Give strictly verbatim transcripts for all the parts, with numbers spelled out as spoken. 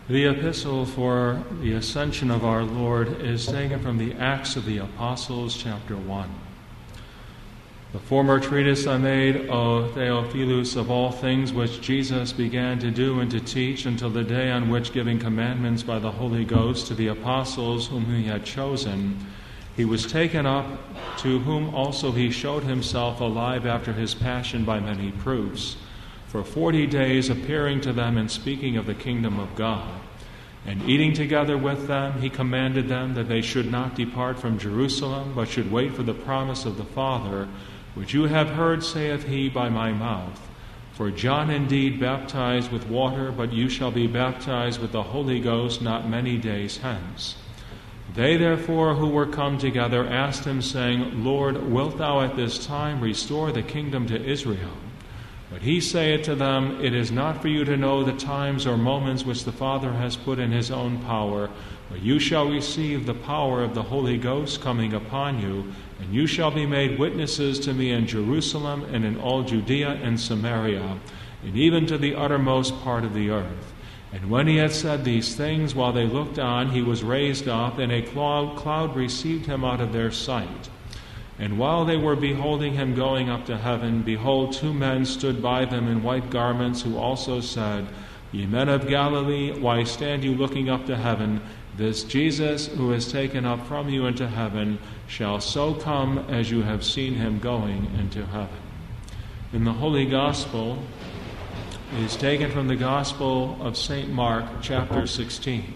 The epistle for the Ascension of our Lord is taken from the Acts of the Apostles, chapter one. The former treatise I made, O Theophilus, of all things which Jesus began to do and to teach until the day on which, giving commandments by the Holy Ghost to the apostles whom he had chosen, he was taken up, to whom also he showed himself alive after his passion by many proofs, for forty days appearing to them and speaking of the kingdom of God. And eating together with them, he commanded them that they should not depart from Jerusalem, but should wait for the promise of the Father, which you have heard, saith he, by my mouth. For John indeed baptized with water, but you shall be baptized with the Holy Ghost not many days hence. They therefore who were come together asked him, saying, Lord, wilt thou at this time restore the kingdom to Israel? But he saith to them, It is not for you to know the times or moments which the Father has put in his own power, but you shall receive the power of the Holy Ghost coming upon you, and you shall be made witnesses to me in Jerusalem and in all Judea and Samaria, and even to the uttermost part of the earth. And when he had said these things, while they looked on, he was raised up, and a cloud, cloud received him out of their sight. And while they were beholding him going up to heaven, behold, two men stood by them in white garments, who also said, Ye men of Galilee, why stand you looking up to heaven? This Jesus, who is taken up from you into heaven, shall so come as you have seen him going into heaven. In the Holy Gospel is taken from the Gospel of Saint Mark, chapter sixteen.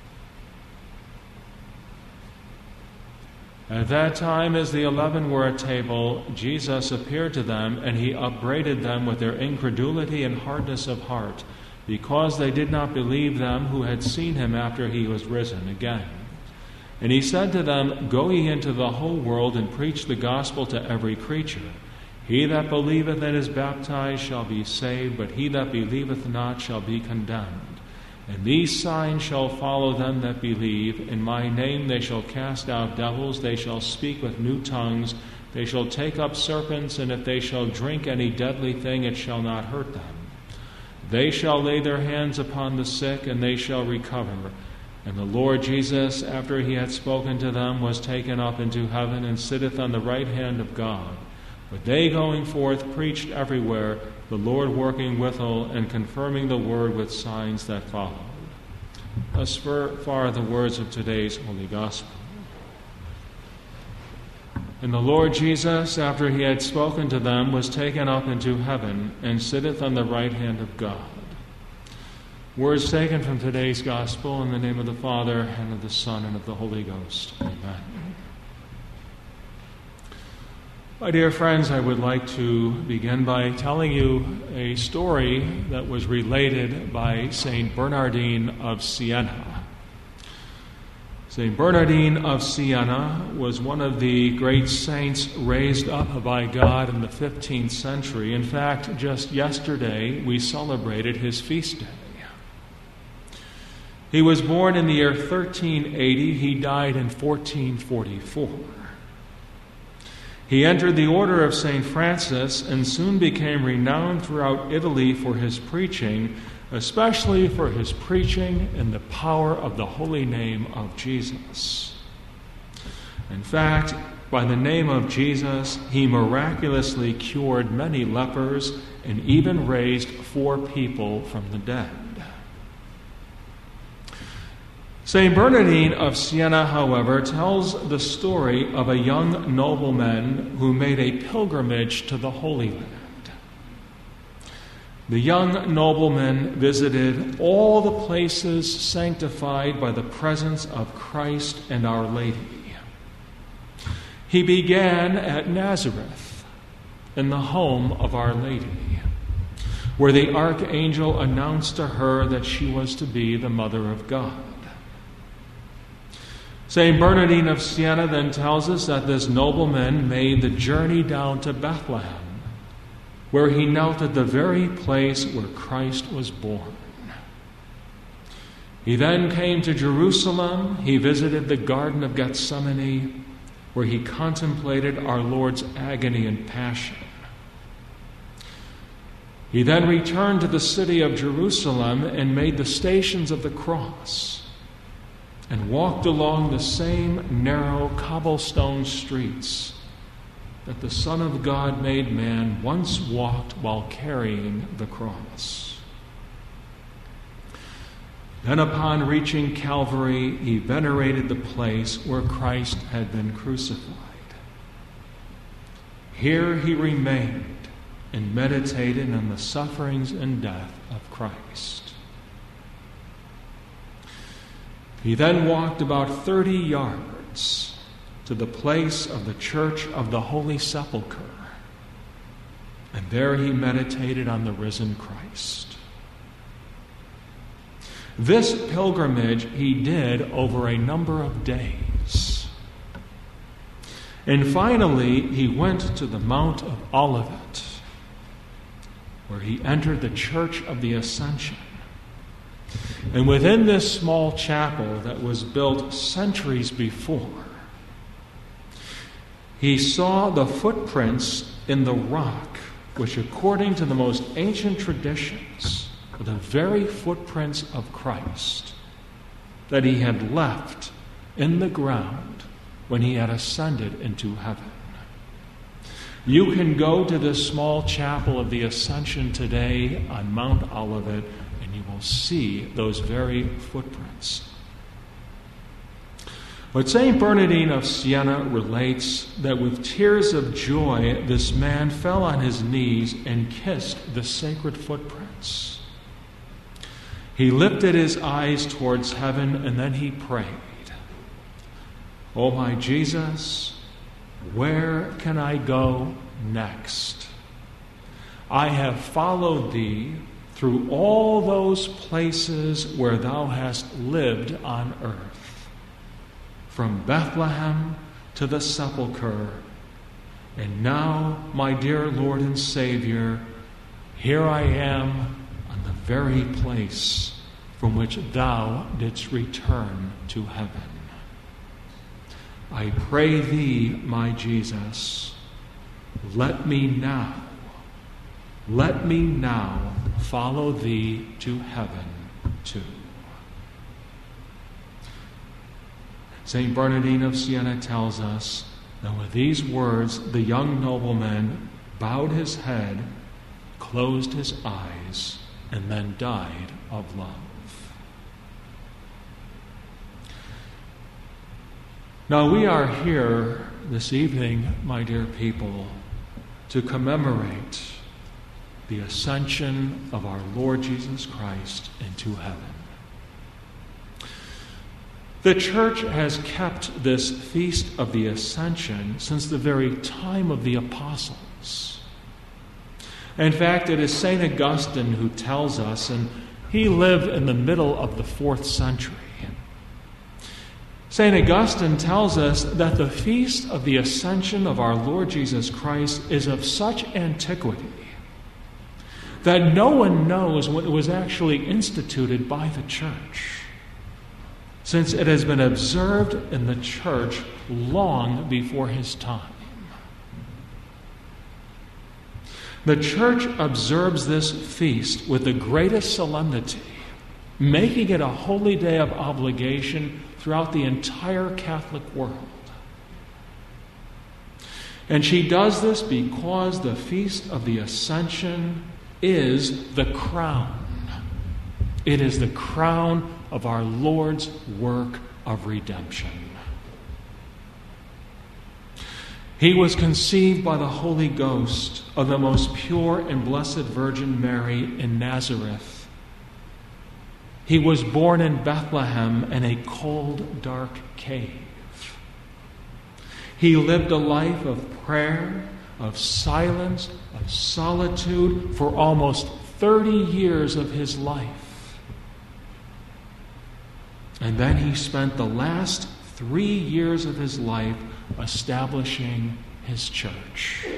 At that time, as the eleven were at table, Jesus appeared to them, and he upbraided them with their incredulity and hardness of heart, because they did not believe them who had seen him after he was risen again. And he said to them, Go ye into the whole world, and preach the gospel to every creature. He that believeth and is baptized shall be saved, but he that believeth not shall be condemned. And these signs shall follow them that believe. In my name they shall cast out devils, they shall speak with new tongues, they shall take up serpents, and if they shall drink any deadly thing, it shall not hurt them. They shall lay their hands upon the sick, and they shall recover. And the Lord Jesus, after he had spoken to them, was taken up into heaven, and sitteth on the right hand of God. But they going forth preached everywhere, the Lord working withal, and confirming the word with signs that followed. Thus far the words of today's Holy Gospel. And the Lord Jesus, after he had spoken to them, was taken up into heaven, and sitteth on the right hand of God. Words taken from today's Gospel in the name of the Father, and of the Son, and of the Holy Ghost. Amen. My dear friends, I would like to begin by telling you a story that was related by Saint Bernardine of Siena. Saint Bernardine of Siena was one of the great saints raised up by God in the fifteenth century. In fact, just yesterday we celebrated his feast day. He was born in the year thirteen eighty. He died in fourteen forty-four. He entered the order of Saint Francis and soon became renowned throughout Italy for his preaching, especially for his preaching in the power of the holy name of Jesus. In fact, by the name of Jesus, he miraculously cured many lepers and even raised four people from the dead. Saint Bernardine of Siena, however, tells the story of a young nobleman who made a pilgrimage to the Holy Land. The young nobleman visited all the places sanctified by the presence of Christ and Our Lady. He began at Nazareth, in the home of Our Lady, where the archangel announced to her that she was to be the Mother of God. Saint Bernardine of Siena then tells us that this nobleman made the journey down to Bethlehem, where he knelt at the very place where Christ was born. He then came to Jerusalem. He visited the Garden of Gethsemane, where he contemplated our Lord's agony and passion. He then returned to the city of Jerusalem and made the Stations of the Cross and walked along the same narrow cobblestone streets that the Son of God made man once walked while carrying the cross. Then upon reaching Calvary, he venerated the place where Christ had been crucified. Here he remained and meditated on the sufferings and death of Christ. He then walked about thirty yards to the place of the Church of the Holy Sepulchre, and there he meditated on the risen Christ. This pilgrimage he did over a number of days. And finally, he went to the Mount of Olivet, where he entered the Church of the Ascension. And within this small chapel that was built centuries before, he saw the footprints in the rock, which according to the most ancient traditions were the very footprints of Christ that he had left in the ground when he had ascended into heaven. You can go to this small chapel of the Ascension today on Mount Olivet, and you will see those very footprints. But Saint Bernardine of Siena relates that with tears of joy, this man fell on his knees and kissed the sacred footprints. He lifted his eyes towards heaven, and then he prayed, "O my Jesus, where can I go next? I have followed thee through all those places where thou hast lived on earth, from Bethlehem to the sepulchre. And now, my dear Lord and Savior, here I am on the very place from which thou didst return to heaven. I pray thee, my Jesus, let me now, let me now follow thee to heaven too." Saint Bernardine of Siena tells us that with these words, the young nobleman bowed his head, closed his eyes, and then died of love. Now, we are here this evening, my dear people, to commemorate the ascension of our Lord Jesus Christ into heaven. The Church has kept this feast of the Ascension since the very time of the Apostles. In fact, it is Saint Augustine who tells us, and he lived in the middle of the fourth century. Saint Augustine tells us that the feast of the Ascension of our Lord Jesus Christ is of such antiquity that no one knows when it was actually instituted by the Church, since it has been observed in the Church long before his time. The Church observes this feast with the greatest solemnity, making it a holy day of obligation throughout the entire Catholic world. And she does this because the Feast of the Ascension is the crown. It is the crown of our Lord's work of redemption. He was conceived by the Holy Ghost of the most pure and blessed Virgin Mary in Nazareth. He was born in Bethlehem in a cold, dark cave. He lived a life of prayer, of silence, of solitude for almost thirty years of his life. And then he spent the last three years of his life establishing his church.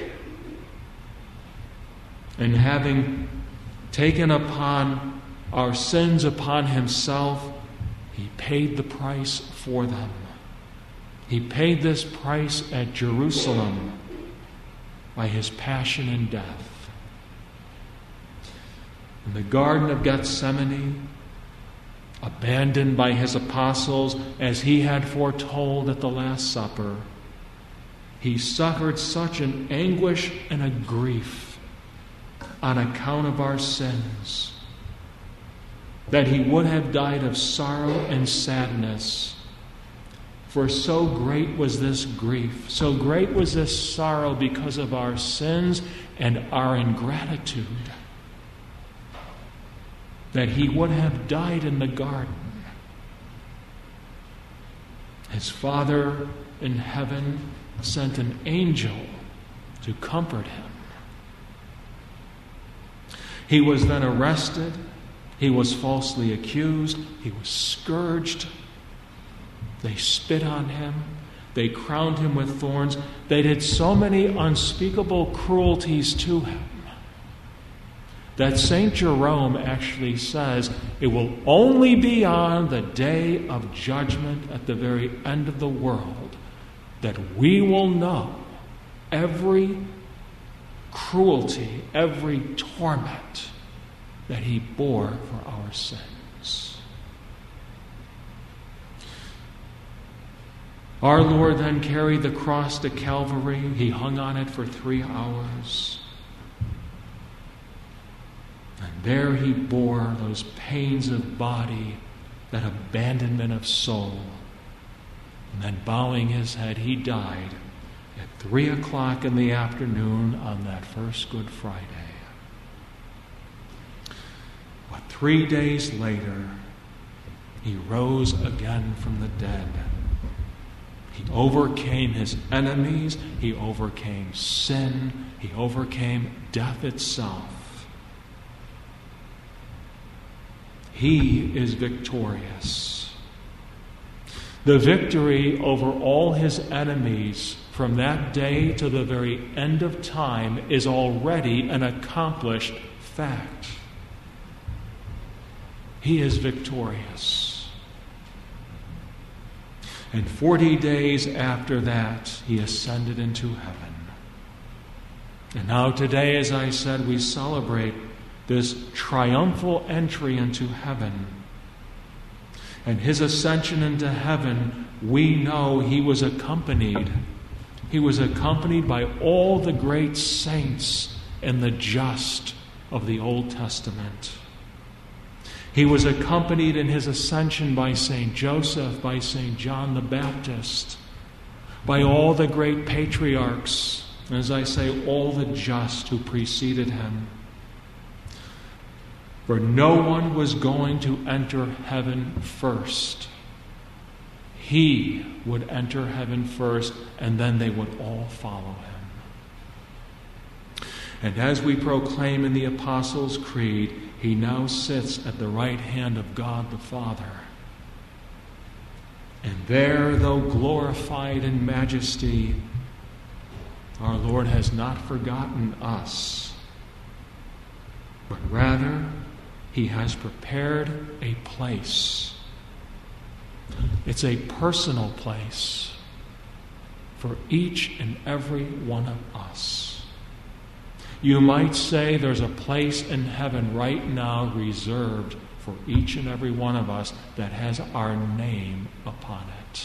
And having taken upon our sins upon himself, he paid the price for them. He paid this price at Jerusalem by his passion and death. In the Garden of Gethsemane, abandoned by his apostles as he had foretold at the Last Supper, he suffered such an anguish and a grief on account of our sins that he would have died of sorrow and sadness. For so great was this grief, so great was this sorrow because of our sins and our ingratitude, that he would have died in the garden. His Father in heaven sent an angel to comfort him. He was then arrested. He was falsely accused. He was scourged. They spit on him. They crowned him with thorns. They did so many unspeakable cruelties to him that Saint Jerome actually says it will only be on the day of judgment at the very end of the world that we will know every cruelty, every torment that he bore for our sins. Our Lord then carried the cross to Calvary. He hung on it for three hours. And there he bore those pains of body, that abandonment of soul. And then bowing his head, he died at three o'clock in the afternoon on that first Good Friday. But three days later, he rose again from the dead. He overcame his enemies. He overcame sin. He overcame death itself. He is victorious. The victory over all his enemies from that day to the very end of time is already an accomplished fact. He is victorious. And forty days after that, he ascended into heaven. And now today, as I said, we celebrate this triumphal entry into heaven. And his ascension into heaven, we know he was accompanied. He was accompanied by all the great saints and the just of the Old Testament. He was accompanied in his ascension by Saint Joseph, by Saint John the Baptist, by all the great patriarchs, as I say, all the just who preceded him. For no one was going to enter heaven first. He would enter heaven first, and then they would all follow him. And as we proclaim in the Apostles' Creed, he now sits at the right hand of God the Father. And there, though glorified in majesty, our Lord has not forgotten us, but rather he has prepared a place. It's a personal place for each and every one of us. You might say there's a place in heaven right now reserved for each and every one of us that has our name upon it.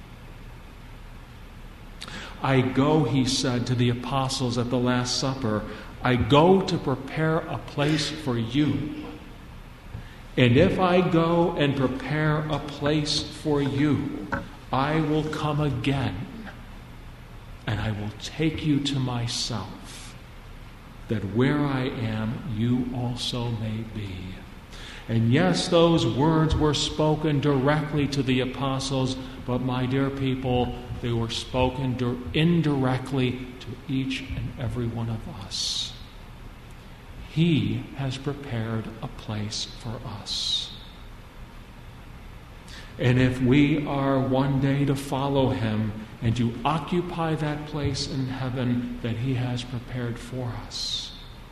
I go, he said to the apostles at the Last Supper, I go to prepare a place for you. And if I go and prepare a place for you, I will come again, and I will take you to myself, that where I am, you also may be. And yes, those words were spoken directly to the apostles, but my dear people, they were spoken indirectly to each and every one of us. He has prepared a place for us. And if we are one day to follow him and to occupy that place in heaven that he has prepared for us,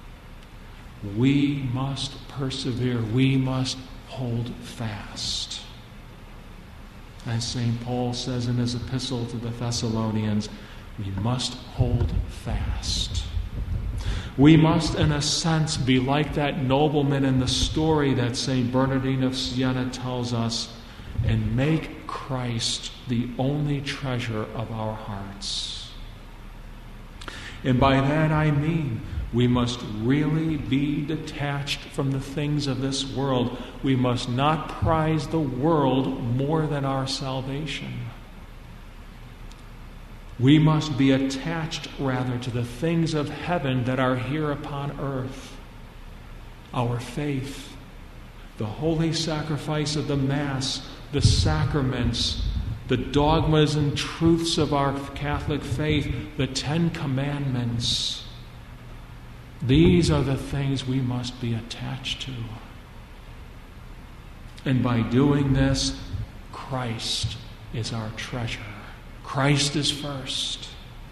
we must persevere. We must hold fast. As Saint Paul says in his epistle to the Thessalonians, we must hold fast. We must, in a sense, be like that nobleman in the story that Saint Bernardine of Siena tells us, and make Christ the only treasure of our hearts. And by that I mean we must really be detached from the things of this world. We must not prize the world more than our salvation. We must be attached, rather, to the things of heaven that are here upon earth. Our faith, the holy sacrifice of the Mass, the sacraments, the dogmas and truths of our Catholic faith, the Ten Commandments. These are the things we must be attached to. And by doing this, Christ is our treasure. Christ is first.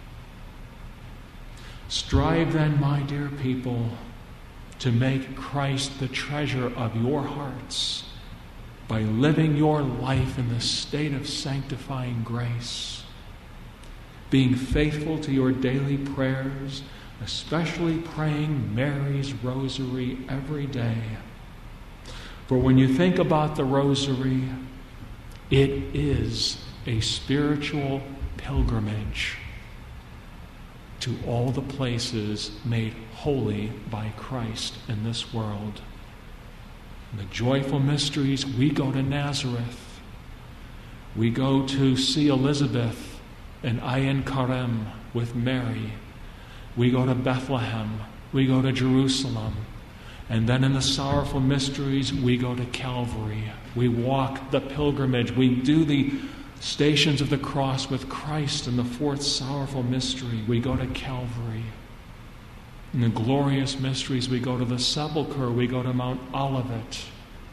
Strive then, my dear people, to make Christ the treasure of your hearts by living your life in the state of sanctifying grace, being faithful to your daily prayers, especially praying Mary's rosary every day. For when you think about the rosary, it is a spiritual pilgrimage to all the places made holy by Christ in this world. In the joyful mysteries, we go to Nazareth. We go to see Elizabeth and Ayin Karem with Mary. We go to Bethlehem. We go to Jerusalem. And then in the sorrowful mysteries, we go to Calvary. We walk the pilgrimage. We do the Stations of the Cross with Christ in the fourth sorrowful mystery. We go to Calvary. In the glorious mysteries, we go to the sepulchre. We go to Mount Olivet.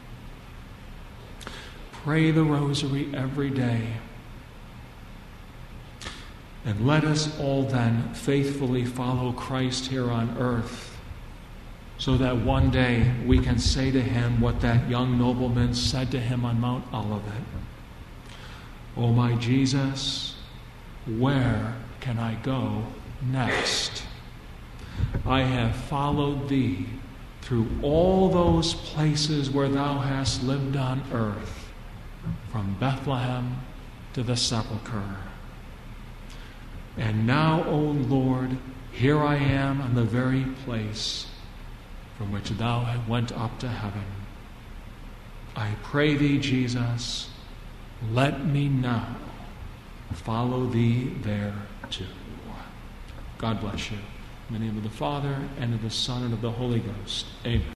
Pray the rosary every day. And let us all then faithfully follow Christ here on earth, so that one day we can say to him what that young nobleman said to him on Mount Olivet. O my Jesus, where can I go next? I have followed thee through all those places where thou hast lived on earth, from Bethlehem to the sepulchre. And now, O Lord, here I am on the very place from which thou went up to heaven. I pray thee, Jesus, let me now follow thee there too. God bless you. In the name of the Father, and of the Son, and of the Holy Ghost. Amen.